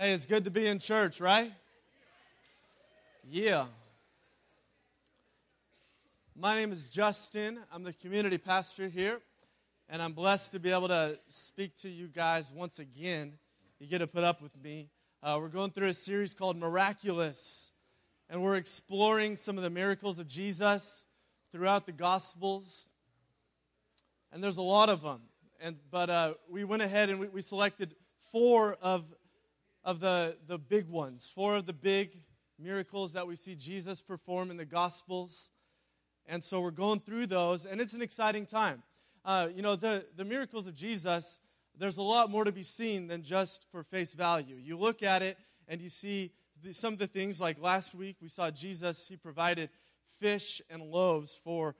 Hey, it's good to be in church, right? Yeah. My name is Justin. I'm the community pastor here, and I'm blessed to be able to speak to you guys once again. You get to put up with me. We're going through a series called Miraculous, and we're exploring some of the miracles of Jesus throughout the Gospels, and there's a lot of them. But we went ahead and we selected four of the big ones, four of the big miracles that we see Jesus perform in the Gospels. And so we're going through those, and it's an exciting time. The miracles of Jesus, there's a lot more to be seen than just for face value. You look at it, and you see some of the things, like last week we saw Jesus, he provided fish and loaves for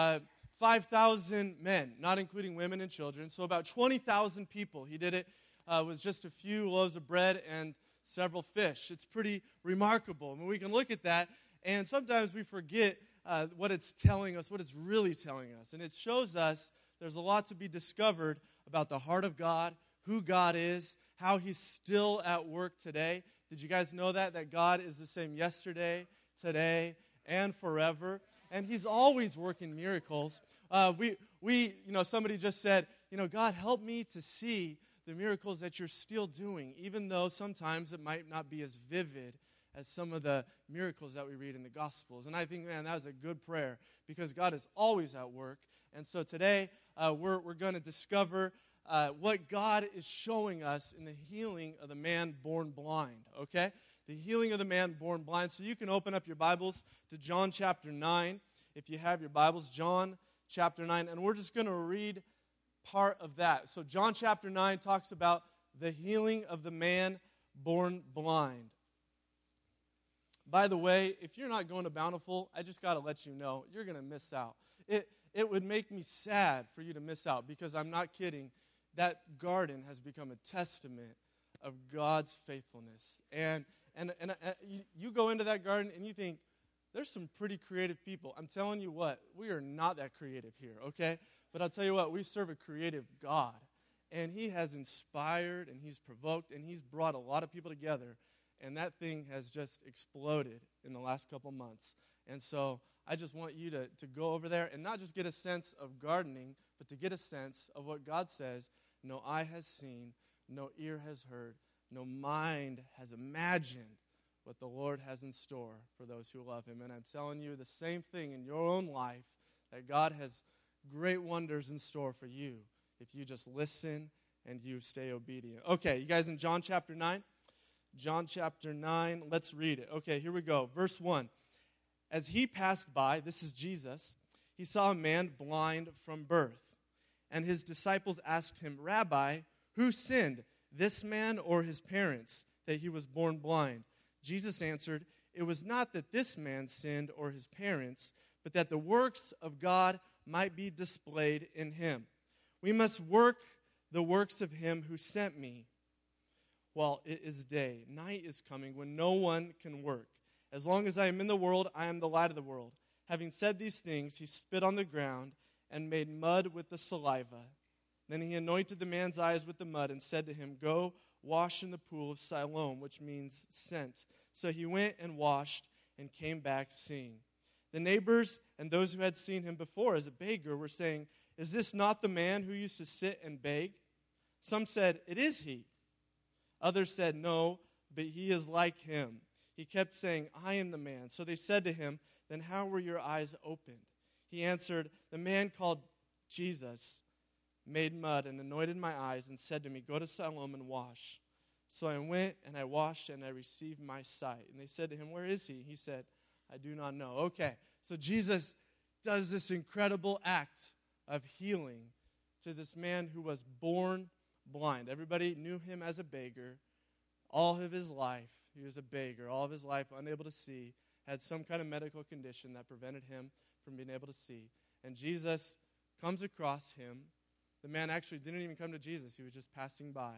5,000 men, not including women and children, so about 20,000 people. He did it with just a few loaves of bread and several fish. It's pretty remarkable. I mean, we can look at that, and sometimes we forget what it's telling us, what it's really telling us. And it shows us there's a lot to be discovered about the heart of God, who God is, how He's still at work today. Did you guys know that God is the same yesterday, today, and forever? And He's always working miracles. Somebody just said, God, help me to see the miracles that you're still doing, even though sometimes it might not be as vivid as some of the miracles that we read in the Gospels. And I think, man, that was a good prayer, because God is always at work. And so today, we're going to discover what God is showing us in the healing of the man born blind, okay? The healing of the man born blind. So you can open up your Bibles to John chapter 9. If you have your Bibles, John chapter 9. And we're just going to read part of that. So John chapter 9 talks about the healing of the man born blind. By the way, if you're not going to Bountiful, I just got to let you know, you're going to miss out. It would make me sad for you to miss out, because I'm not kidding. That garden has become a testament of God's faithfulness. And you go into that garden and you think, there's some pretty creative people. I'm telling you what, we are not that creative here, okay? But I'll tell you what, we serve a creative God. And He has inspired, and He's provoked, and He's brought a lot of people together. And that thing has just exploded in the last couple months. And so I just want you to go over there and not just get a sense of gardening, but to get a sense of what God says, no eye has seen, no ear has heard, no mind has imagined what the Lord has in store for those who love Him. And I'm telling you the same thing in your own life, that God has great wonders in store for you if you just listen and you stay obedient. Okay, you guys in John chapter 9? John chapter 9, let's read it. Okay, here we go. Verse 1. As He passed by, this is Jesus, He saw a man blind from birth. And His disciples asked Him, Rabbi, who sinned, this man or his parents, that he was born blind? Jesus answered, it was not that this man sinned or his parents, but that the works of God might be displayed in him. We must work the works of Him who sent me while it is day. Night is coming when no one can work. As long as I am in the world, I am the light of the world. Having said these things, He spit on the ground and made mud with the saliva. Then He anointed the man's eyes with the mud and said to him, go wash in the pool of Siloam, which means sent. So he went and washed and came back seeing. The neighbors and those who had seen him before as a beggar were saying, is this not the man who used to sit and beg? Some said, it is he. Others said, no, but he is like him. He kept saying, I am the man. So they said to him, then how were your eyes opened? He answered, the man called Jesus made mud and anointed my eyes and said to me, go to Siloam and wash. So I went and I washed and I received my sight. And they said to him, where is he? He said, I do not know. Okay, so Jesus does this incredible act of healing to this man who was born blind. Everybody knew him as a beggar. All of his life, he was a beggar. All of his life, unable to see, had some kind of medical condition that prevented him from being able to see. And Jesus comes across him. The man actually didn't even come to Jesus. He was just passing by.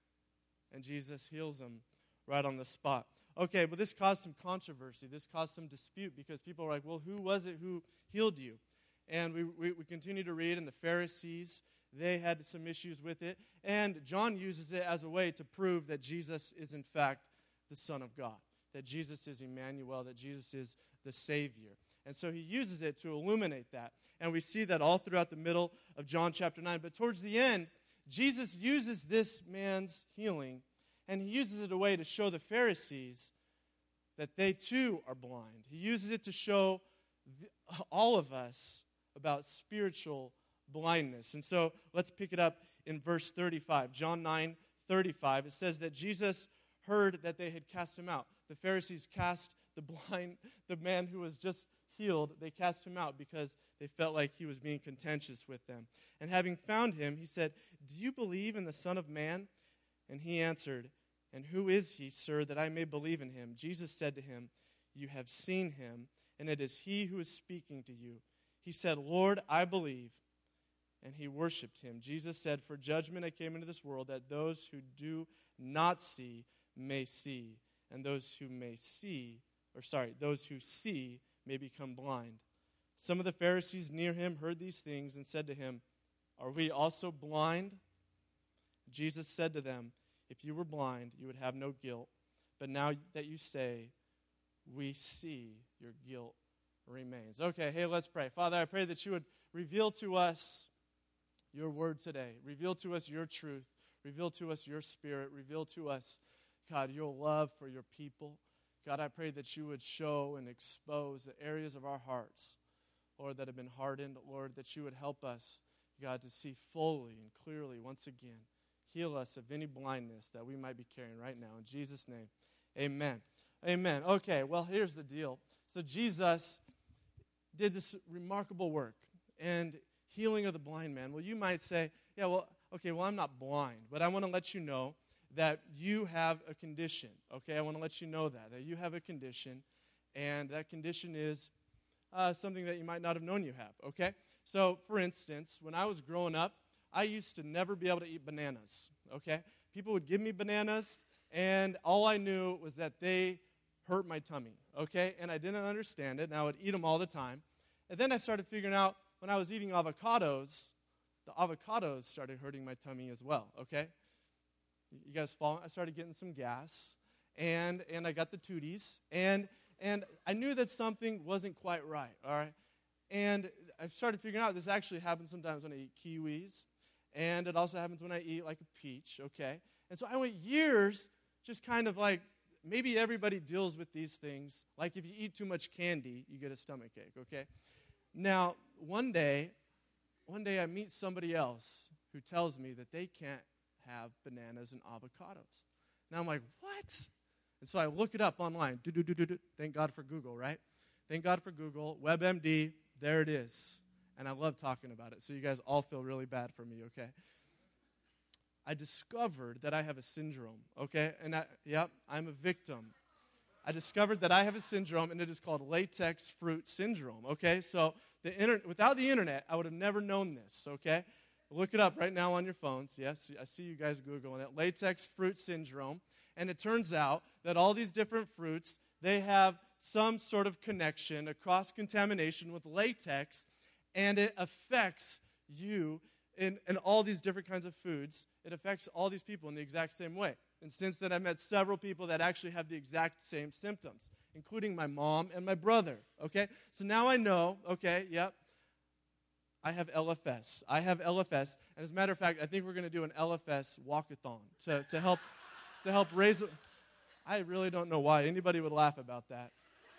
And Jesus heals him right on the spot. Okay, but this caused some controversy. This caused some dispute, because people were like, well, who was it who healed you? And we continue to read, and the Pharisees They had some issues with it. And John uses it as a way to prove that Jesus is, in fact, the Son of God, that Jesus is Emmanuel, that Jesus is the Savior. And so he uses it to illuminate that. And we see that all throughout the middle of John chapter 9. But towards the end, Jesus uses this man's healing, and he uses it as a way to show the Pharisees that they too are blind. He uses it to show all of us about spiritual blindness. And so let's pick it up in verse 35. John 9:35. It says that Jesus heard that they had cast him out. The Pharisees cast the man who was just healed, they cast him out because they felt like he was being contentious with them. And having found him, he said, "Do you believe in the Son of Man?" And he answered, "And who is he, sir, that I may believe in him?" Jesus said to him, "You have seen him, and it is he who is speaking to you." He said, "Lord, I believe." And he worshiped him. Jesus said, "For judgment I came into this world, that those who do not see may see, and those who see may become blind." Some of the Pharisees near him heard these things and said to him, "Are we also blind?" Jesus said to them, "If you were blind, you would have no guilt. But now that you say, 'We see,' your guilt remains." Okay, hey, let's pray. Father, I pray that you would reveal to us your word today. Reveal to us your truth. Reveal to us your spirit. Reveal to us, God, your love for your people. God, I pray that you would show and expose the areas of our hearts, Lord, that have been hardened. Lord, that you would help us, God, to see fully and clearly once again. Heal us of any blindness that we might be carrying right now. In Jesus' name, amen. Amen. Okay, well, here's the deal. So Jesus did this remarkable work and healing of the blind man. Well, you might say, yeah, well, I'm not blind, but I want to let you know that you have a condition, okay? I want to let you know that you have a condition, and that condition is something that you might not have known you have, okay? So, for instance, when I was growing up, I used to never be able to eat bananas, okay? People would give me bananas, and all I knew was that they hurt my tummy, okay? And I didn't understand it, and I would eat them all the time. And then I started figuring out when I was eating avocados, the avocados started hurting my tummy as well, okay? You guys follow? I started getting some gas, and I got the tooties, and I knew that something wasn't quite right, all right? And I started figuring out this actually happens sometimes when I eat kiwis, and it also happens when I eat like a peach, okay? And so I went years just kind of like, maybe everybody deals with these things. Like if you eat too much candy, you get a stomach ache, okay? Now, one day I meet somebody else who tells me that they can't have bananas and avocados. Now I'm like, what? And so I look it up online. Thank God for Google, right? Thank God for Google. WebMD, there it is. And I love talking about it. So you guys all feel really bad for me, okay? I discovered that I have a syndrome, okay? And I'm a victim. I discovered that I have a syndrome, and it is called latex fruit syndrome, okay? So without the internet, I would have never known this, okay? Look it up right now on your phones. Yes, I see you guys Googling it. Latex fruit syndrome. And it turns out that all these different fruits, they have some sort of connection, a cross-contamination with latex, and it affects you in all these different kinds of foods. It affects all these people in the exact same way. And since then, I've met several people that actually have the exact same symptoms, including my mom and my brother, okay? So now I know, okay, yep, I have LFS. And as a matter of fact, I think we're going to do an LFS walkathon to help raise. I really don't know why anybody would laugh about that.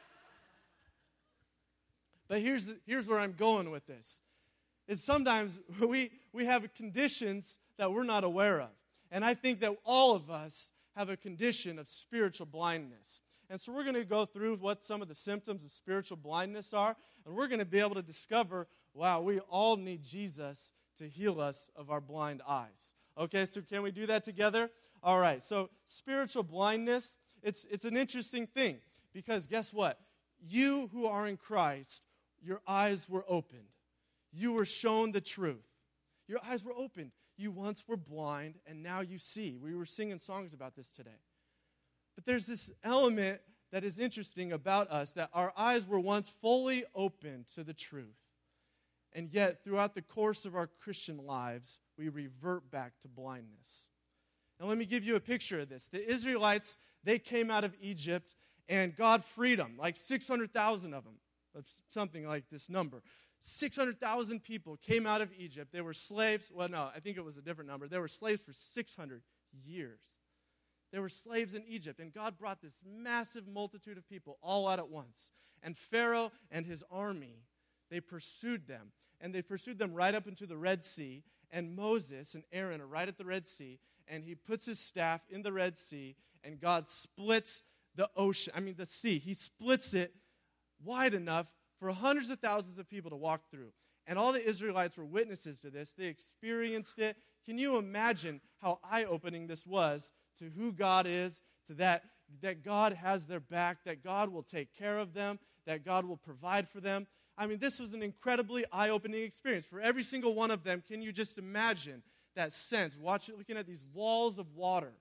But here's where I'm going with this. Is sometimes we have conditions that we're not aware of. And I think that all of us have a condition of spiritual blindness. And so we're going to go through what some of the symptoms of spiritual blindness are, and we're going to be able to discover, wow, we all need Jesus to heal us of our blind eyes. Okay, so can we do that together? All right, so spiritual blindness, it's an interesting thing, because guess what? You who are in Christ, your eyes were opened. You were shown the truth. Your eyes were opened. You once were blind, and now you see. We were singing songs about this today. But there's this element that is interesting about us, that our eyes were once fully open to the truth. And yet, throughout the course of our Christian lives, we revert back to blindness. Now, let me give you a picture of this. The Israelites, they came out of Egypt, and God freed them, like 600,000 of them, something like this number. 600,000 people came out of Egypt. They were slaves. Well, no, I think it was a different number. They were slaves for 600 years. They were slaves in Egypt, and God brought this massive multitude of people all out at once. And Pharaoh and his army, they pursued them, and they pursued them right up into the Red Sea, and Moses and Aaron are right at the Red Sea, and he puts his staff in the Red Sea, and God splits the sea. He splits it wide enough for hundreds of thousands of people to walk through. And all the Israelites were witnesses to this. They experienced it. Can you imagine how eye-opening this was to who God is, to that God has their back, that God will take care of them, that God will provide for them? I mean, this was an incredibly eye-opening experience. For every single one of them, can you just imagine that sense? Looking at these walls of water,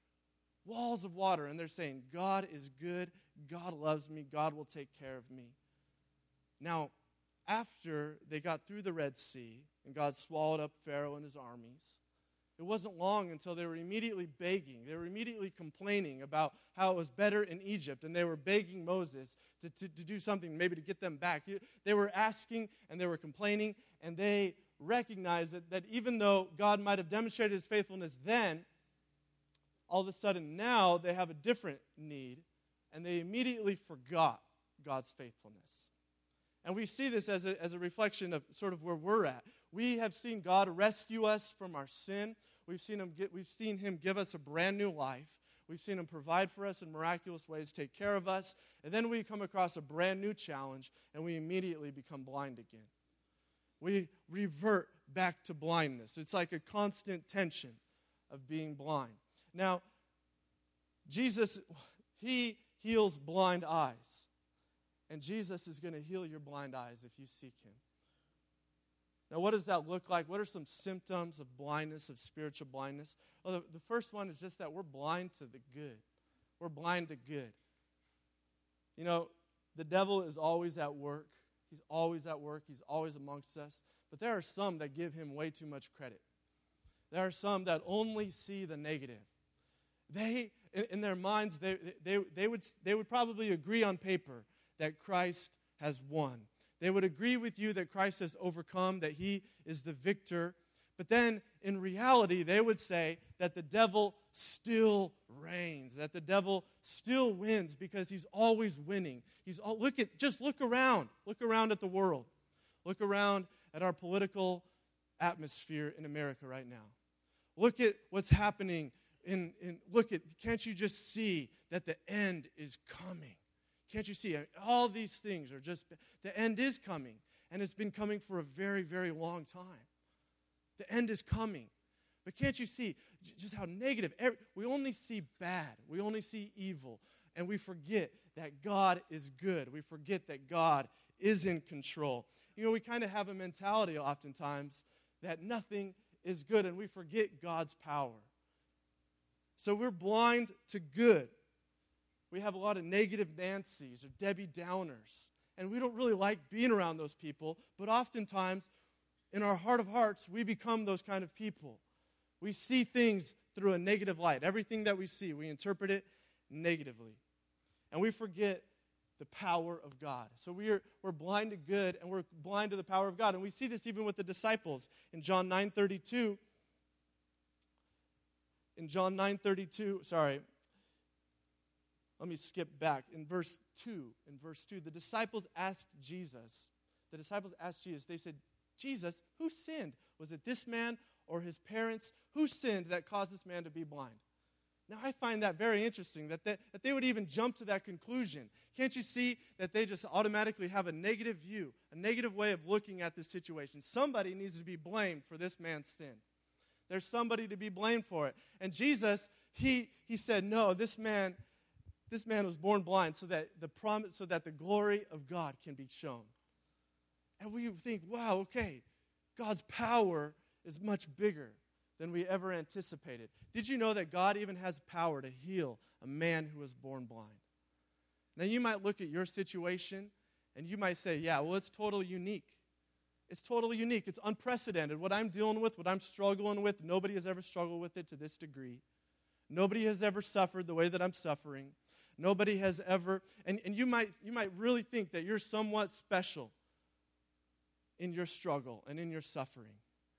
and they're saying, God is good, God loves me, God will take care of me. Now, after they got through the Red Sea, and God swallowed up Pharaoh and his armies, it wasn't long until they were immediately begging. They were immediately complaining about how it was better in Egypt, and they were begging Moses to do something, maybe to get them back. They were asking, and they were complaining, and they recognized that even though God might have demonstrated his faithfulness then, all of a sudden now they have a different need, and they immediately forgot God's faithfulness. And we see this as a reflection of sort of where we're at. We have seen God rescue us from our sin. We've seen him give us a brand new life. We've seen him provide for us in miraculous ways, take care of us. And then we come across a brand new challenge, and we immediately become blind again. We revert back to blindness. It's like a constant tension of being blind. Now, Jesus, he heals blind eyes. And Jesus is going to heal your blind eyes if you seek him. Now, what does that look like? What are some symptoms of blindness, of spiritual blindness? Well, the first one is just that we're blind to the good. We're blind to good. You know, the devil is always at work. He's always at work. He's always amongst us. But there are some that give him way too much credit. There are some that only see the negative. They, in their minds, they would probably agree on paper that Christ has won. They would agree with you that Christ has overcome, that he is the victor. But then, in reality, they would say that the devil still reigns, that the devil still wins because he's always winning. Just look around. Look around at the world. Look around at our political atmosphere in America right now. Look at what's happening. Can't you just see that the end is coming? Can't you see? All these things are just, the end is coming. And it's been coming for a very, very long time. The end is coming. But can't you see just how negative? We only see bad. We only see evil. And we forget that God is good. We forget that God is in control. You know, we kind of have a mentality oftentimes that nothing is good, and we forget God's power. So we're blind to good. We have a lot of negative Nancys or Debbie Downers, and we don't really like being around those people, but oftentimes, in our heart of hearts, we become those kind of people. We see things through a negative light. Everything that we see, we interpret it negatively. And we forget the power of God. So we're blind to good, and we're blind to the power of God. And we see this even with the disciples. In John 9:32, let me skip back. In verse 2, the disciples asked Jesus, they said, Jesus, who sinned? Was it this man or his parents? Who sinned that caused this man to be blind? Now, I find that very interesting, that they would even jump to that conclusion. Can't you see that they just automatically have a negative view, a negative way of looking at this situation? Somebody needs to be blamed for this man's sin. There's somebody to be blamed for it. And Jesus, he said, no, this man was born blind so that the glory of God can be shown. And we think, wow, okay, God's power is much bigger than we ever anticipated. Did you know that God even has power to heal a man who was born blind? Now, you might look at your situation, and you might say, yeah, well, it's totally unique. It's totally unique. It's unprecedented. What I'm dealing with, what I'm struggling with, nobody has ever struggled with it to this degree. Nobody has ever suffered the way that I'm suffering. Nobody has ever, and you might really think that you're somewhat special in your struggle and in your suffering.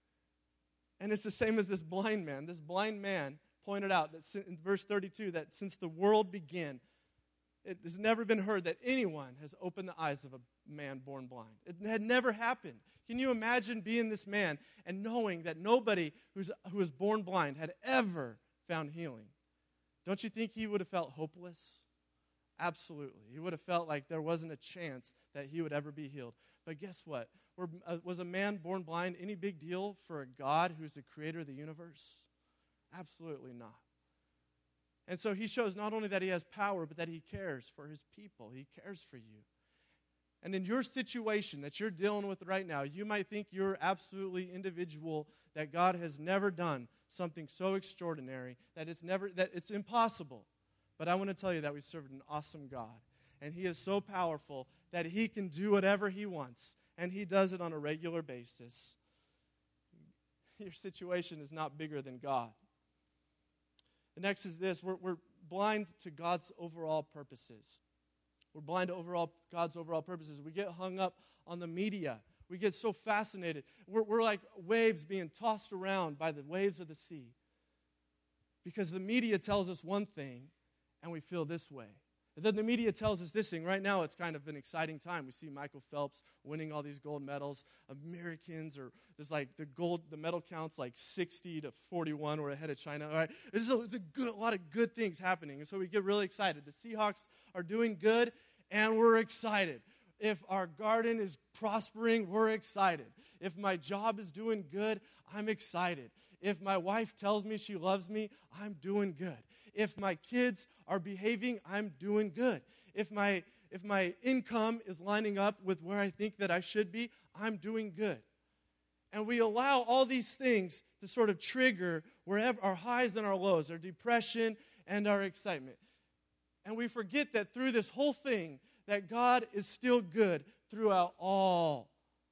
And it's the same as this blind man. This blind man pointed out that in verse 32 that since the world began, it has never been heard that anyone has opened the eyes of a man born blind. It had never happened. Can you imagine being this man and knowing that nobody who was born blind had ever found healing? Don't you think he would have felt hopeless? Absolutely. He would have felt like there wasn't a chance that he would ever be healed. But guess what? Was a man born blind any big deal for a God who's the creator of the universe? Absolutely not. And so he shows not only that he has power, but that he cares for his people. He cares for you. And in your situation that you're dealing with right now, you might think you're absolutely individual, that God has never done something so extraordinary, that it's impossible. But I want to tell you that we serve an awesome God. And he is so powerful that he can do whatever he wants. And he does it on a regular basis. Your situation is not bigger than God. The next is this. We're blind to God's overall purposes. We're blind to God's overall purposes. We get hung up on the media. We get so fascinated. We're like waves being tossed around by the waves of the sea. Because the media tells us one thing, and we feel this way. And then the media tells us this thing. Right now, it's kind of an exciting time. We see Michael Phelps winning all these gold medals. Americans there's like the medal count's like 60 to 41. We're ahead of China. All right, there's a lot of good things happening, and so we get really excited. The Seahawks are doing good, and we're excited. If our garden is prospering, we're excited. If my job is doing good, I'm excited. If my wife tells me she loves me, I'm doing good. If my kids are behaving, I'm doing good. If my income is lining up with where I think that I should be, I'm doing good. And we allow all these things to sort of trigger wherever our highs and our lows, our depression and our excitement. And we forget that through this whole thing, that God is still good throughout all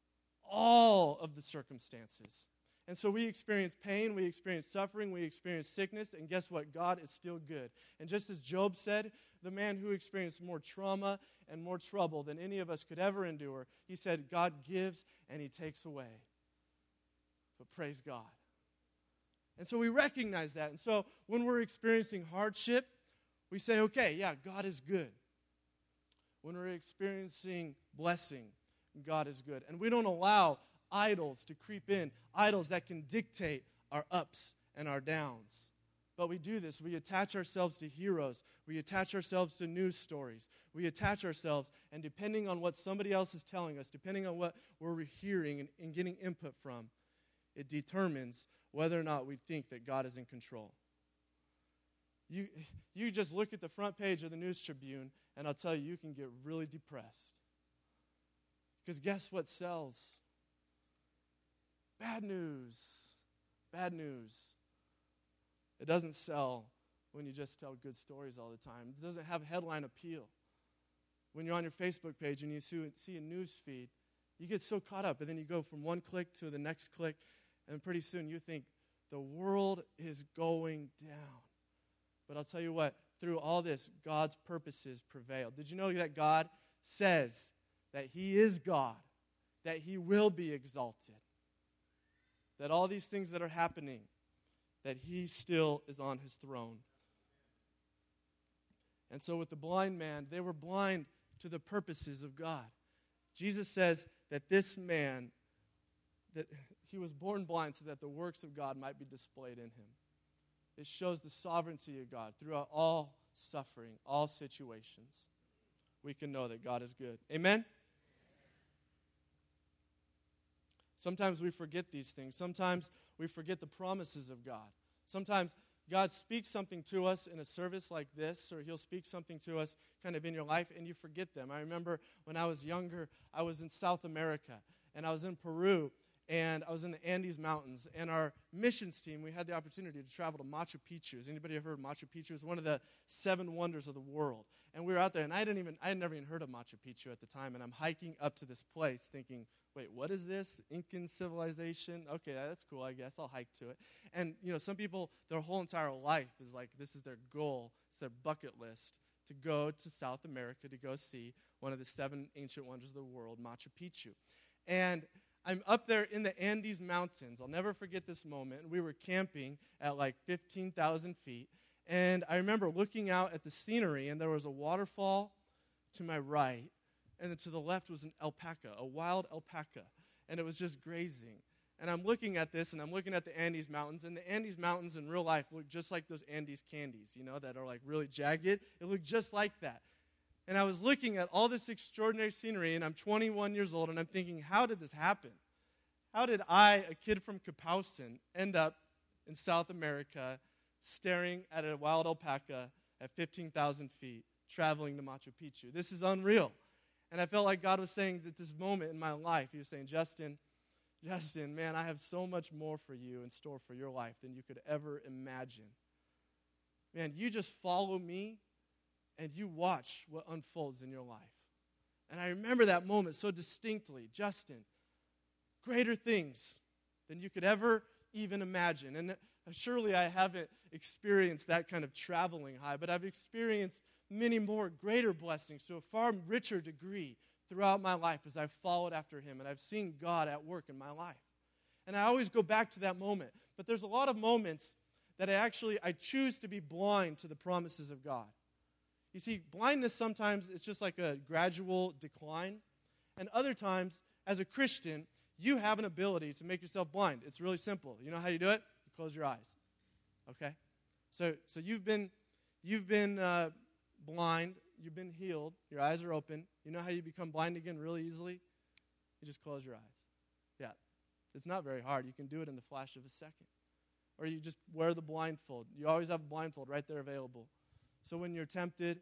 of the circumstances. And so we experience pain, we experience suffering, we experience sickness, and guess what? God is still good. And just as Job said, the man who experienced more trauma and more trouble than any of us could ever endure, he said, God gives and he takes away. But praise God. And so we recognize that. And so when we're experiencing hardship, we say, okay, yeah, God is good. When we're experiencing blessing, God is good. And we don't allow idols to creep in, idols that can dictate our ups and our downs. But we do this. We attach ourselves to heroes. We attach ourselves to news stories. We attach ourselves, and depending on what somebody else is telling us, depending on what we're hearing and getting input from, it determines whether or not we think that God is in control. You just look at the front page of the News Tribune, and I'll tell you, you can get really depressed. Because guess what sells? Bad news. Bad news. It doesn't sell when you just tell good stories all the time. It doesn't have headline appeal. When you're on your Facebook page and you see a news feed, you get so caught up, and then you go from one click to the next click, and pretty soon you think, the world is going down. But I'll tell you what, through all this, God's purposes prevail. Did you know that God says that he is God, that he will be exalted, that all these things that are happening, that he still is on his throne? And so with the blind man, they were blind to the purposes of God. Jesus says that this man, that he was born blind so that the works of God might be displayed in him. It shows the sovereignty of God throughout all suffering, all situations. We can know that God is good. Amen? Sometimes we forget these things. Sometimes we forget the promises of God. Sometimes God speaks something to us in a service like this, or he'll speak something to us kind of in your life, and you forget them. I remember when I was younger, I was in South America, and I was in Peru, and I was in the Andes Mountains, and our missions team, we had the opportunity to travel to Machu Picchu. Has anybody ever heard of Machu Picchu? It's one of the 7 wonders of the world. And we were out there, and I had never even heard of Machu Picchu at the time, and I'm hiking up to this place thinking, wait, what is this? Incan civilization? Okay, that's cool, I guess. I'll hike to it. And, some people, their whole entire life is like, this is their goal. It's their bucket list to go to South America to go see one of the 7 ancient wonders of the world, Machu Picchu. And I'm up there in the Andes Mountains. I'll never forget this moment. We were camping at like 15,000 feet. And I remember looking out at the scenery, and there was a waterfall to my right, and then to the left was an alpaca, a wild alpaca, and it was just grazing. And I'm looking at this, and I'm looking at the Andes Mountains, and the Andes Mountains in real life look just like those Andes candies, that are like really jagged. It looked just like that. And I was looking at all this extraordinary scenery, and I'm 21 years old, and I'm thinking, how did this happen? How did I, a kid from Kapowsin, end up in South America staring at a wild alpaca at 15,000 feet, traveling to Machu Picchu? This is unreal. And I felt like God was saying that this moment in my life, He was saying, Justin, man, I have so much more for you in store for your life than you could ever imagine. Man, you just follow me and you watch what unfolds in your life. And I remember that moment so distinctly. Justin, greater things than you could ever even imagine. And surely I haven't experienced that kind of traveling high, but I've experienced many more greater blessings to a far richer degree throughout my life as I've followed after Him, and I've seen God at work in my life. And I always go back to that moment. But there's a lot of moments that I choose to be blind to the promises of God. You see, blindness sometimes it's just like a gradual decline. And other times, as a Christian, you have an ability to make yourself blind. It's really simple. You know how you do it? You close your eyes. Okay? So you've been blind. You've been healed. Your eyes are open. You know how you become blind again really easily? You just close your eyes. Yeah. It's not very hard. You can do it in the flash of a second. Or you just wear the blindfold. You always have a blindfold right there available. So when you're tempted,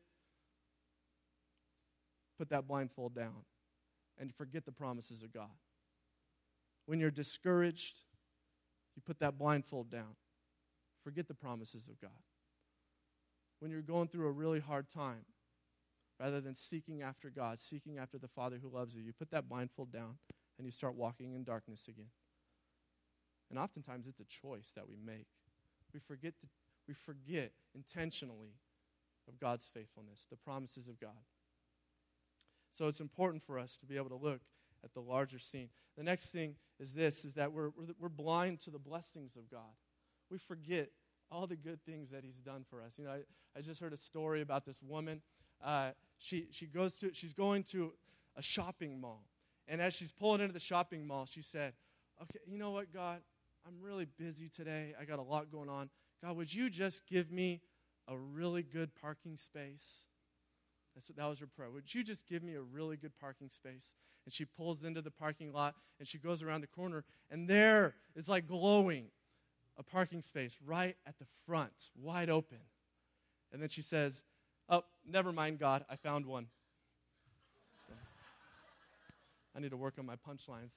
put that blindfold down and forget the promises of God. When you're discouraged, you put that blindfold down. Forget the promises of God. When you're going through a really hard time, rather than seeking after God, seeking after the Father who loves you, you put that blindfold down and you start walking in darkness again. And oftentimes it's a choice that we make. We forget intentionally of God's faithfulness, the promises of God. So it's important for us to be able to look at the larger scene. The next thing is that we're blind to the blessings of God. We forget all the good things that He's done for us. I just heard a story about this woman. She's going to a shopping mall. And as she's pulling into the shopping mall, she said, okay, you know what, God? I'm really busy today. I got a lot going on. God, would you just give me a really good parking space? That was her prayer. Would you just give me a really good parking space? And she pulls into the parking lot, and she goes around the corner, and there is like glowing a parking space right at the front, wide open. And then she says, oh, never mind, God, I found one. So, I need to work on my punchlines.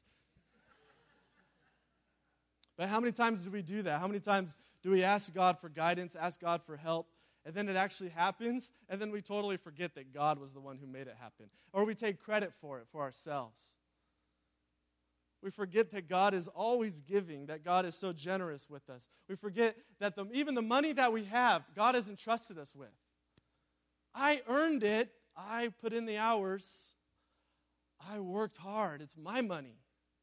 But how many times do we do that? How many times do we ask God for guidance, ask God for help, and then it actually happens, and then we totally forget that God was the one who made it happen? Or we take credit for it for ourselves. We forget that God is always giving, that God is so generous with us. We forget that even the money that we have, God has entrusted us with. I earned it. I put in the hours. I worked hard. It's my money.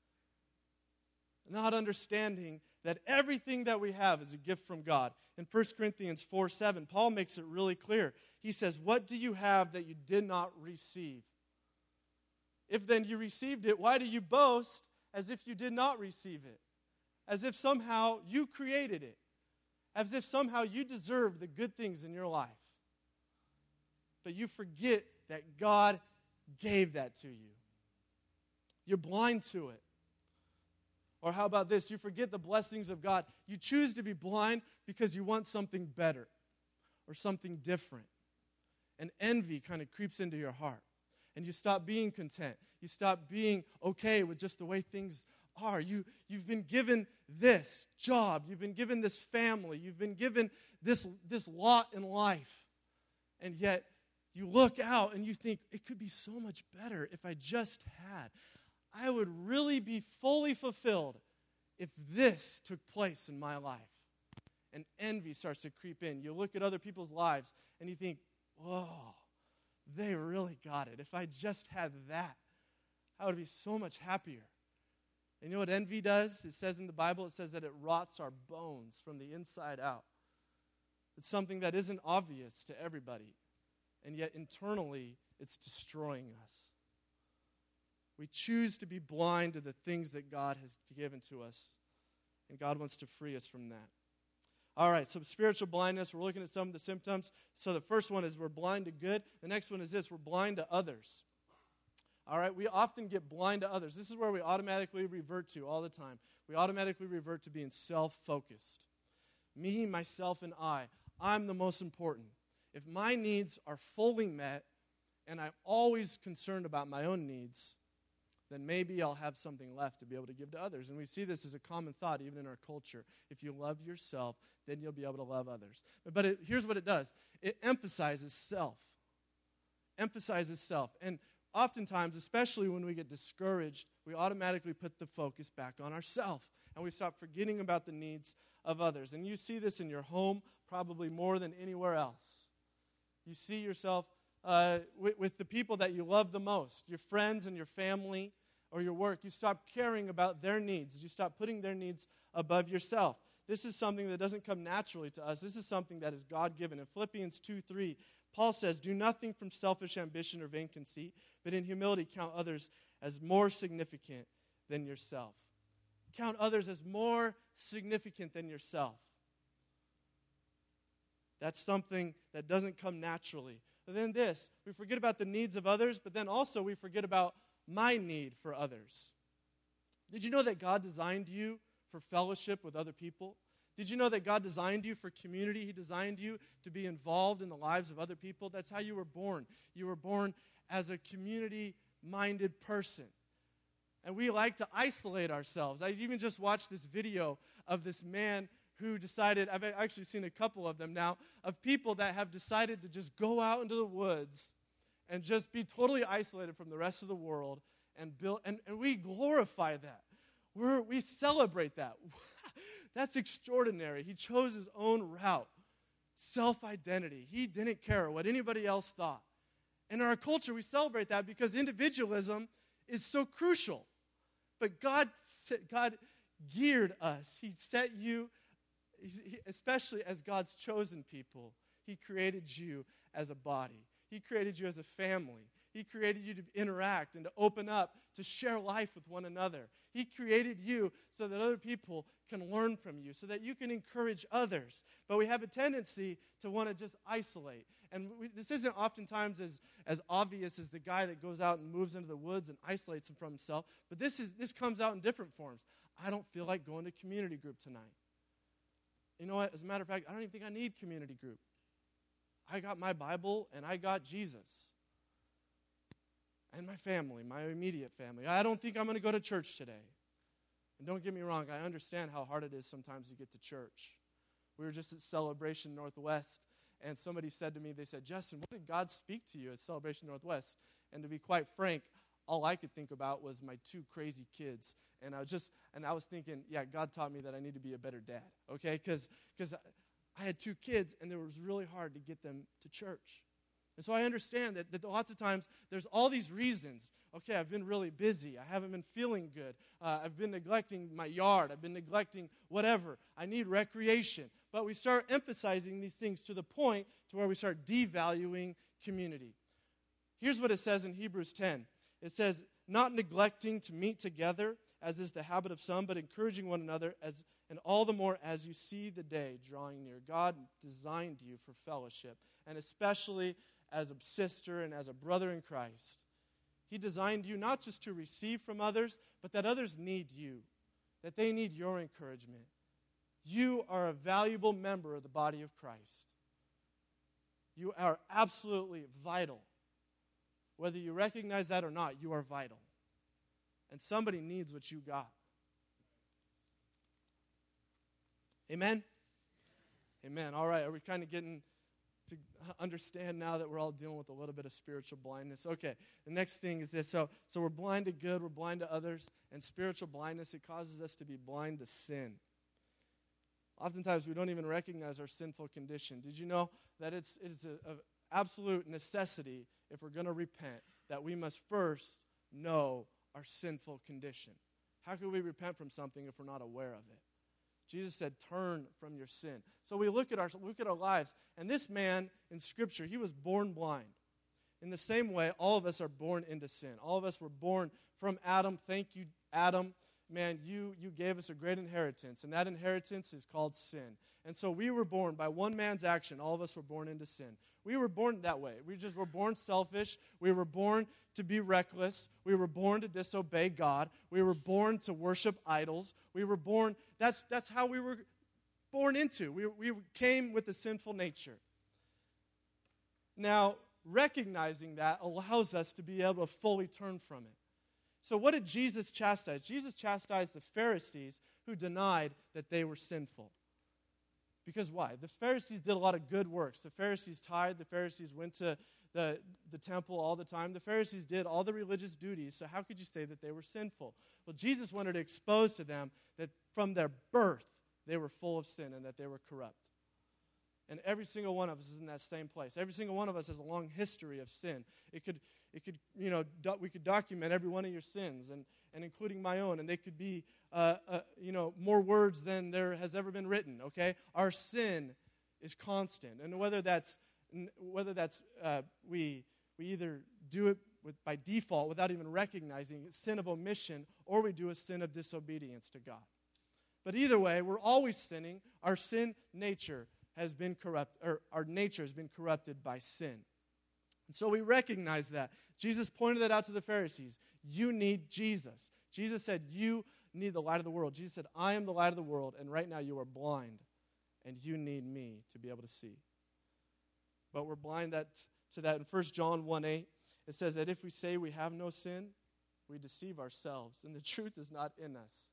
Not understanding that everything that we have is a gift from God. In 1 Corinthians 4:7, Paul makes it really clear. He says, what do you have that you did not receive? If then you received it, why do you boast as if you did not receive it? As if somehow you created it. As if somehow you deserve the good things in your life. But you forget that God gave that to you. You're blind to it. Or how about this? You forget the blessings of God. You choose to be blind because you want something better or something different. And envy kind of creeps into your heart. And you stop being content. You stop being okay with just the way things are. You've been given this job. You've been given this family. You've been given this lot in life. And yet you look out and you think, it could be so much better if I just had. I would really be fully fulfilled if this took place in my life. And envy starts to creep in. You look at other people's lives and you think, whoa, they really got it. If I just had that, I would be so much happier. And you know what envy does? It says in the Bible, it says that it rots our bones from the inside out. It's something that isn't obvious to everybody. And yet internally, it's destroying us. We choose to be blind to the things that God has given to us. And God wants to free us from that. All right, so spiritual blindness, we're looking at some of the symptoms. So the first one is we're blind to good. The next one is this, we're blind to others. All right, we often get blind to others. This is where we automatically revert to all the time. We automatically revert to being self-focused. Me, myself, and I'm the most important. If my needs are fully met and I'm always concerned about my own needs, then maybe I'll have something left to be able to give to others. And we see this as a common thought even in our culture. If you love yourself, then you'll be able to love others. But here's what it does. It emphasizes self. Emphasizes self. And oftentimes, especially when we get discouraged, we automatically put the focus back on ourselves. And we stop forgetting about the needs of others. And you see this in your home probably more than anywhere else. You see yourself with the people that you love the most, your friends and your family or your work. You stop caring about their needs. You stop putting their needs above yourself. This is something that doesn't come naturally to us. This is something that is God-given. In Philippians 2:3, Paul says, "Do nothing from selfish ambition or vain conceit, but in humility count others as more significant than yourself." Count others as more significant than yourself. That's something that doesn't come naturally. But then this, we forget about the needs of others, but then also we forget about my need for others. Did you know that God designed you for fellowship with other people? Did you know that God designed you for community? He designed you to be involved in the lives of other people. That's how you were born. You were born as a community-minded person. And we like to isolate ourselves. I even just watched this video of this man who decided, I've actually seen a couple of them now, of people that have decided to just go out into the woods and just be totally isolated from the rest of the world and build, and we glorify that. We celebrate that. That's extraordinary. He chose his own route, self-identity. He didn't care what anybody else thought. And in our culture, we celebrate that because individualism is so crucial. But God geared us. He set you, especially as God's chosen people, He created you as a body. He created you as a family. He created you to interact and to open up, to share life with one another. He created you so that other people can learn from you, so that you can encourage others. But we have a tendency to want to just isolate. And this isn't oftentimes as obvious as the guy that goes out and moves into the woods and isolates from himself. But this comes out in different forms. I don't feel like going to community group tonight. You know what? As a matter of fact, I don't even think I need community group. I got my Bible and I got Jesus. And my family, my immediate family. I don't think I'm going to go to church today. And don't get me wrong, I understand how hard it is sometimes to get to church. We were just at Celebration Northwest, and somebody said to me, they said, "Justin, what did God speak to you at Celebration Northwest?" And to be quite frank, all I could think about was my two crazy kids. And I was thinking, yeah, God taught me that I need to be a better dad, okay? Because I had two kids, and it was really hard to get them to church. And so I understand that lots of times there's all these reasons. Okay, I've been really busy. I haven't been feeling good. I've been neglecting my yard. I've been neglecting whatever. I need recreation. But we start emphasizing these things to the point to where we start devaluing community. Here's what it says in Hebrews 10. It says, "Not neglecting to meet together, as is the habit of some, but encouraging one another, and all the more as you see the day drawing near." God designed you for fellowship, and especially as a sister and as a brother in Christ. He designed you not just to receive from others, but that others need you, that they need your encouragement. You are a valuable member of the body of Christ. You are absolutely vital. Whether you recognize that or not, you are vital. And somebody needs what you got. Amen? Amen. All right, are we kind of getting to understand now that we're all dealing with a little bit of spiritual blindness. Okay, the next thing is this. So we're blind to good, we're blind to others, and spiritual blindness, it causes us to be blind to sin. Oftentimes, we don't even recognize our sinful condition. Did you know that it's an absolute necessity, if we're going to repent, that we must first know our sinful condition? How can we repent from something if we're not aware of it? Jesus said, turn from your sin. So we look at our lives, and this man in Scripture, he was born blind. In the same way, all of us are born into sin. All of us were born from Adam. Thank you, Adam. Man, you gave us a great inheritance, and that inheritance is called sin. And so we were born by one man's action. All of us were born into sin. We were born that way. We just were born selfish. We were born to be reckless. We were born to disobey God. We were born to worship idols. We were born, that's how we were born into. We came with a sinful nature. Now, recognizing that allows us to be able to fully turn from it. So what did Jesus chastise? Jesus chastised the Pharisees who denied that they were sinful. Because why? The Pharisees did a lot of good works. The Pharisees tithed. The Pharisees went to the temple all the time. The Pharisees did all the religious duties. So how could you say that they were sinful? Well, Jesus wanted to expose to them that from their birth they were full of sin and that they were corrupt. And every single one of us is in that same place. Every single one of us has a long history of sin. We could document every one of your sins, and including my own, and they could be, more words than there has ever been written. Okay, our sin is constant, and whether that's we either do it by default without even recognizing sin of omission, or we do a sin of disobedience to God. But either way, we're always sinning. Our sin nature has been corrupt, or our nature has been corrupted by sin. And so we recognize that. Jesus pointed that out to the Pharisees. You need Jesus. Jesus said, you need the light of the world. Jesus said, I am the light of the world, and right now you are blind, and you need me to be able to see. But we're blind to that. In 1 John 1:8, it says that if we say we have no sin, we deceive ourselves, and the truth is not in us.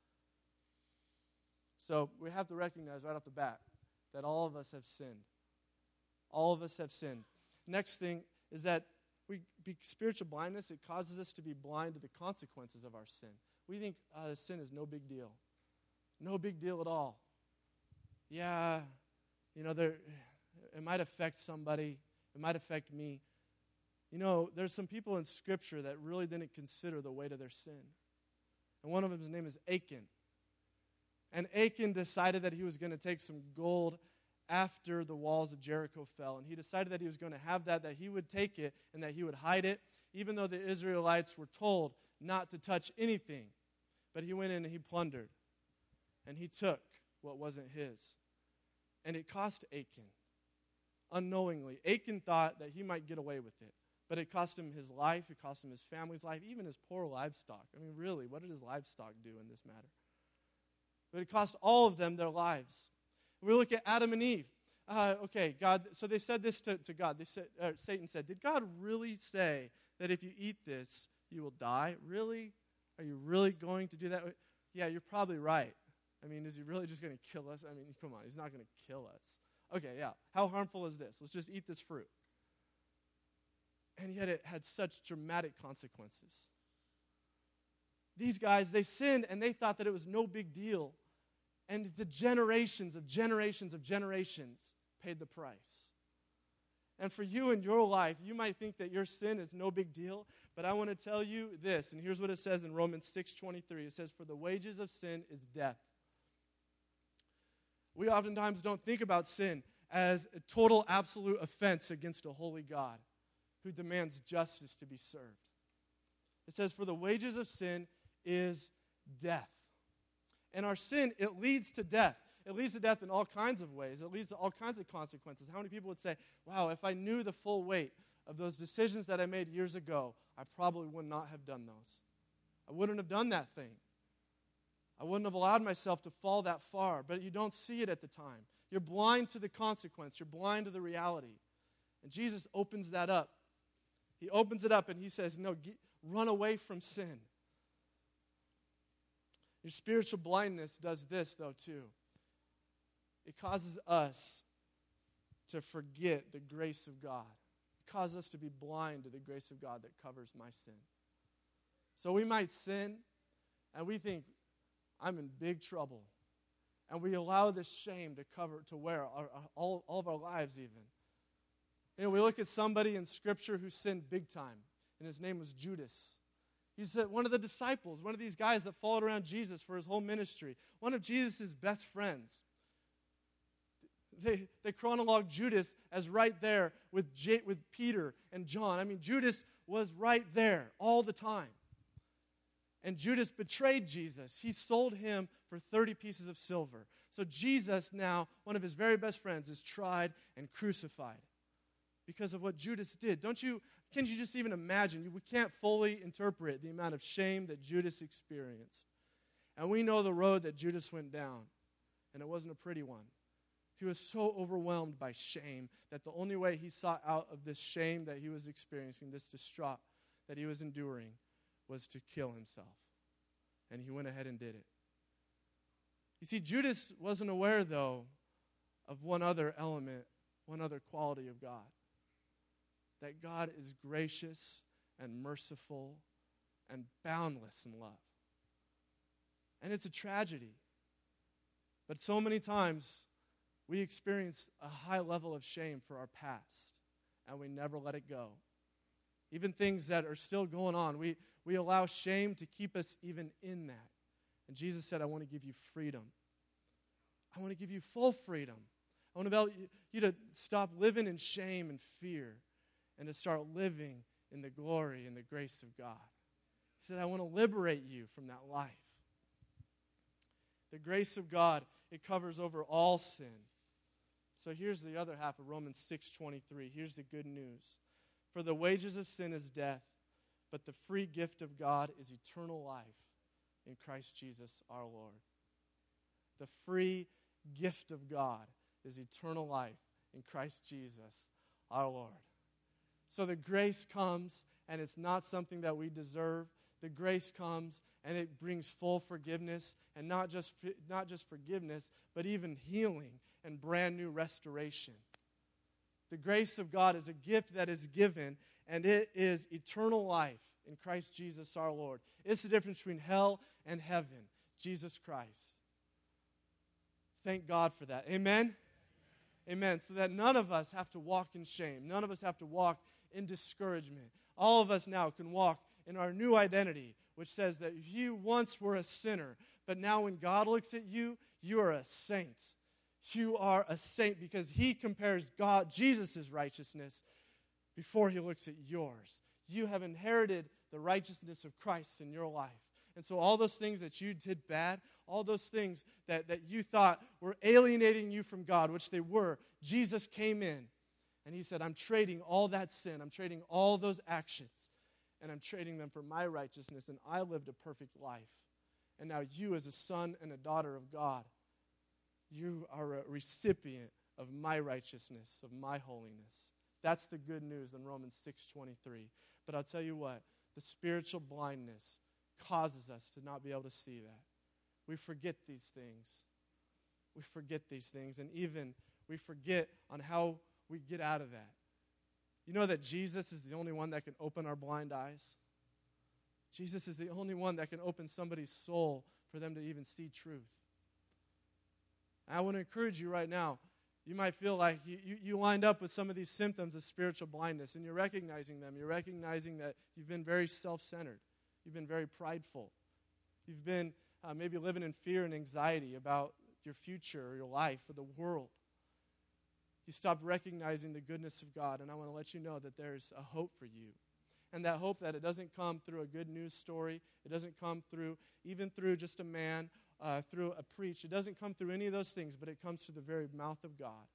So we have to recognize right off the bat that all of us have sinned. All of us have sinned. Next thing is that spiritual blindness, it causes us to be blind to the consequences of our sin. We think sin is no big deal. No big deal at all. Yeah, it might affect somebody. It might affect me. There's some people in Scripture that really didn't consider the weight of their sin. And one of them, his name is Achan. And Achan decided that he was going to take some gold after the walls of Jericho fell. And he decided that he was going to have that he would take it and that he would hide it, even though the Israelites were told not to touch anything. But he went in and he plundered. And he took what wasn't his. And it cost Achan. Unknowingly. Achan thought that he might get away with it. But it cost him his life. It cost him his family's life. Even his poor livestock. I mean, really, what did his livestock do in this matter? But it cost all of them their lives. We look at Adam and Eve. God. So they said this to God. Satan said, "Did God really say that if you eat this, you will die? Really? Are you really going to do that?" Yeah, you're probably right. I mean, is he really just going to kill us? I mean, come on, he's not going to kill us. Okay, yeah. How harmful is this? Let's just eat this fruit. And yet it had such dramatic consequences. These guys, they sinned and they thought that it was no big deal. And the generations of generations of generations paid the price. And for you in your life, you might think that your sin is no big deal, but I want to tell you this, and here's what it says in Romans 6:23. It says, "For the wages of sin is death." We oftentimes don't think about sin as a total absolute offense against a holy God who demands justice to be served. It says, "For the wages of sin is death." And our sin, it leads to death. It leads to death in all kinds of ways. It leads to all kinds of consequences. How many people would say, wow, if I knew the full weight of those decisions that I made years ago, I probably would not have done those. I wouldn't have done that thing. I wouldn't have allowed myself to fall that far. But you don't see it at the time. You're blind to the consequence. You're blind to the reality. And Jesus opens that up. He opens it up and he says, no, run away from sin. Your spiritual blindness does this, though, too. It causes us to forget the grace of God. It causes us to be blind to the grace of God that covers my sin. So we might sin, and we think, I'm in big trouble. And we allow this shame to wear all of our lives even. You know, we look at somebody in Scripture who sinned big time, and his name was Judas. He's one of the disciples, one of these guys that followed around Jesus for his whole ministry, one of Jesus' best friends. They chronologue Judas as right there with Peter and John. I mean, Judas was right there all the time. And Judas betrayed Jesus. He sold him for 30 pieces of silver. So Jesus now, one of his very best friends, is tried and crucified because of what Judas did. Can't you just even imagine? We can't fully interpret the amount of shame that Judas experienced. And we know the road that Judas went down, and it wasn't a pretty one. He was so overwhelmed by shame that the only way he saw out of this shame that he was experiencing, this distraught that he was enduring, was to kill himself. And he went ahead and did it. You see, Judas wasn't aware, though, of one other element, one other quality of God. That God is gracious and merciful and boundless in love. And it's a tragedy. But so many times, we experience a high level of shame for our past, and we never let it go. Even things that are still going on, we allow shame to keep us even in that. And Jesus said, I want to give you freedom. I want to give you full freedom. I want to allow you to stop living in shame and fear and to start living in the glory and the grace of God. He said, I want to liberate you from that life. The grace of God, it covers over all sin. So here's the other half of Romans 6:23. Here's the good news. For the wages of sin is death, but the free gift of God is eternal life in Christ Jesus our Lord. The free gift of God is eternal life in Christ Jesus our Lord. So the grace comes, and it's not something that we deserve. The grace comes, and it brings full forgiveness, and not just forgiveness, but even healing and brand new restoration. The grace of God is a gift that is given, and it is eternal life in Christ Jesus our Lord. It's the difference between hell and heaven, Jesus Christ. Thank God for that. Amen? Amen. So that none of us have to walk in shame. None of us have to walk in discouragement. All of us now can walk in our new identity, which says that you once were a sinner, but now when God looks at you, you are a saint. You are a saint because he compares Jesus' righteousness before he looks at yours. You have inherited the righteousness of Christ in your life. And so all those things that you did bad, all those things that you thought were alienating you from God, which they were, Jesus came in and he said, I'm trading all that sin. I'm trading all those actions, and I'm trading them for my righteousness, and I lived a perfect life. And now you, as a son and a daughter of God, you are a recipient of my righteousness, of my holiness. That's the good news in Romans 6:23. But I'll tell you what, the spiritual blindness causes us to not be able to see that. We forget these things. We forget these things, and even we forget on how we get out of that. You know that Jesus is the only one that can open our blind eyes? Jesus is the only one that can open somebody's soul for them to even see truth. And I want to encourage you right now. You might feel like you lined up with some of these symptoms of spiritual blindness, and you're recognizing them. You're recognizing that you've been very self-centered. You've been very prideful. You've been maybe living in fear and anxiety about your future or your life or the world. You stopped recognizing the goodness of God, and I want to let you know that there's a hope for you. And that hope that it doesn't come through a good news story. It doesn't come through just a man, through a preach. It doesn't come through any of those things, but it comes through the very mouth of God.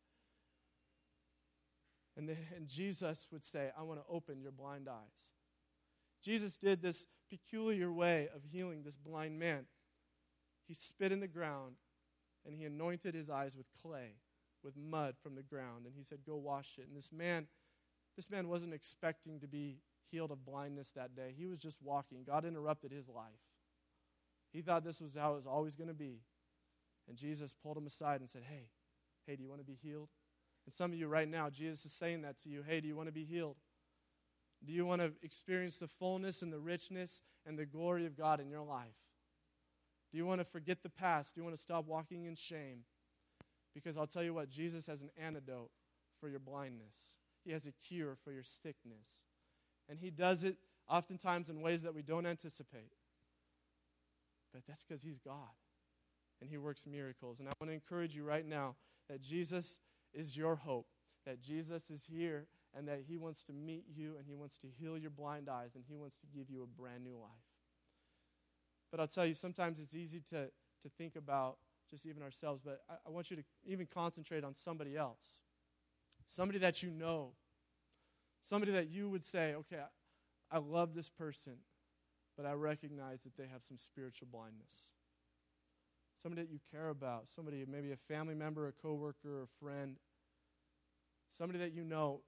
And Jesus would say, I want to open your blind eyes. Jesus did this peculiar way of healing this blind man. He spit in the ground, and he anointed his eyes with clay, with mud from the ground, and he said, go wash it. And this man wasn't expecting to be healed of blindness that day. He was just walking. God interrupted his life. He thought this was how it was always going to be. And Jesus pulled him aside and said, hey, do you want to be healed? And some of you right now, Jesus is saying that to you. Hey, do you want to be healed? Do you want to experience the fullness and the richness and the glory of God in your life? Do you want to forget the past? Do you want to stop walking in shame? Because I'll tell you what, Jesus has an antidote for your blindness. He has a cure for your sickness. And he does it oftentimes in ways that we don't anticipate. But that's because he's God. And he works miracles. And I want to encourage you right now that Jesus is your hope. That Jesus is here and that he wants to meet you and he wants to heal your blind eyes and he wants to give you a brand new life. But I'll tell you, sometimes it's easy to think about just even ourselves, but I want you to even concentrate on somebody else. Somebody that you know. Somebody that you would say, okay, I love this person, but I recognize that they have some spiritual blindness. Somebody that you care about. Somebody, maybe a family member, a coworker, or a friend. Somebody that you know.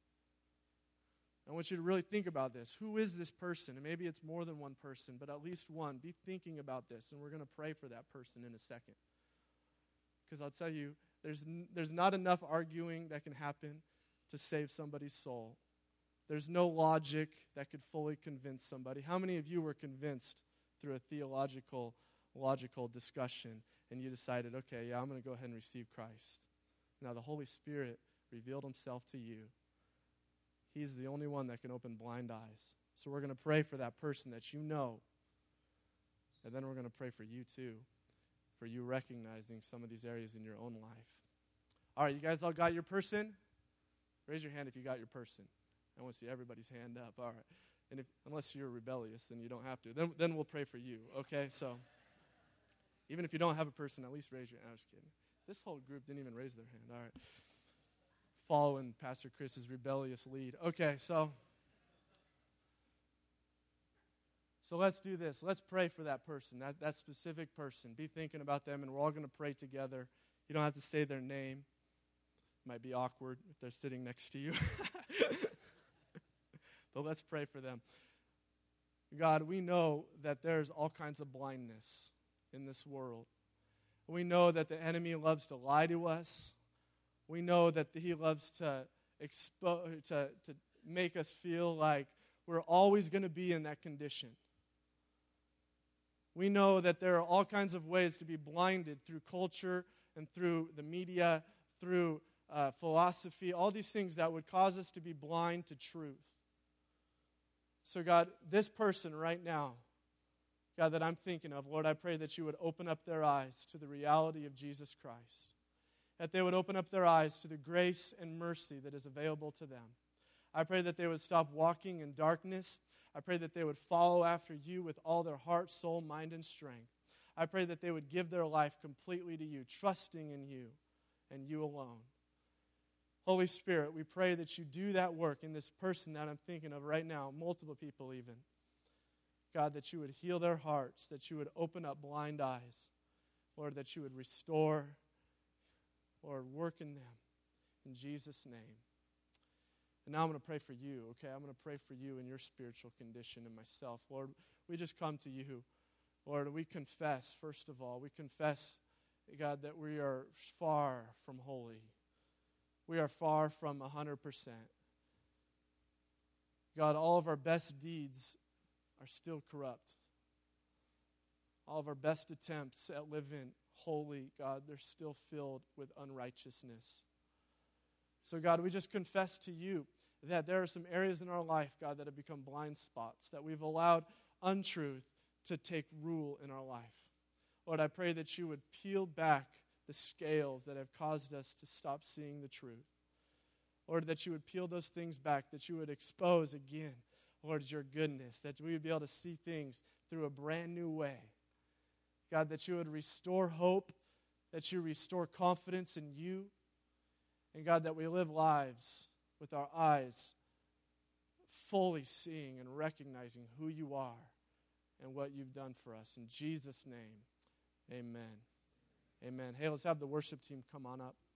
I want you to really think about this. Who is this person? And maybe it's more than one person, but at least one. Be thinking about this, and we're going to pray for that person in a second. Because I'll tell you, there's not enough arguing that can happen to save somebody's soul. There's no logic that could fully convince somebody. How many of you were convinced through a logical discussion, and you decided, okay, yeah, I'm going to go ahead and receive Christ? Now, the Holy Spirit revealed himself to you. He's the only one that can open blind eyes. So we're going to pray for that person that you know. And then we're going to pray for you too, for you recognizing some of these areas in your own life. All right, you guys all got your person? Raise your hand if you got your person. I want to see everybody's hand up. All right. And unless you're rebellious, then you don't have to. Then we'll pray for you, okay? So even if you don't have a person, at least raise your hand. I'm just kidding. This whole group didn't even raise their hand. All right. Following Pastor Chris's rebellious lead. Okay, so let's do this. Let's pray for that person, that specific person. Be thinking about them, and we're all going to pray together. You don't have to say their name. It might be awkward if they're sitting next to you. But let's pray for them. God, we know that there's all kinds of blindness in this world. We know that the enemy loves to lie to us. We know that he loves to make us feel like we're always going to be in that condition. We know that there are all kinds of ways to be blinded through culture and through the media, through philosophy, all these things that would cause us to be blind to truth. So God, this person right now, God, that I'm thinking of, Lord, I pray that you would open up their eyes to the reality of Jesus Christ. That they would open up their eyes to the grace and mercy that is available to them. I pray that they would stop walking in darkness. I pray that they would follow after you with all their heart, soul, mind, and strength. I pray that they would give their life completely to you, trusting in you and you alone. Holy Spirit, we pray that you do that work in this person that I'm thinking of right now, multiple people even. God, that you would heal their hearts, that you would open up blind eyes. Lord, that you would restore, Lord, work in them. In Jesus' name. And now I'm going to pray for you, okay? I'm going to pray for you in your spiritual condition and myself. Lord, we just come to you. Lord, we confess, first of all, we confess, God, that we are far from holy. We are far from 100%. God, all of our best deeds are still corrupt. All of our best attempts at living holy, God, they're still filled with unrighteousness. So, God, we just confess to you that there are some areas in our life, God, that have become blind spots, that we've allowed untruth to take rule in our life. Lord, I pray that you would peel back the scales that have caused us to stop seeing the truth. Lord, that you would peel those things back, that you would expose again, Lord, your goodness, that we would be able to see things through a brand new way. God, that you would restore hope, that you restore confidence in you, and God, that we live lives with our eyes fully seeing and recognizing who you are and what you've done for us. In Jesus' name, amen. Amen. Hey, let's have the worship team come on up.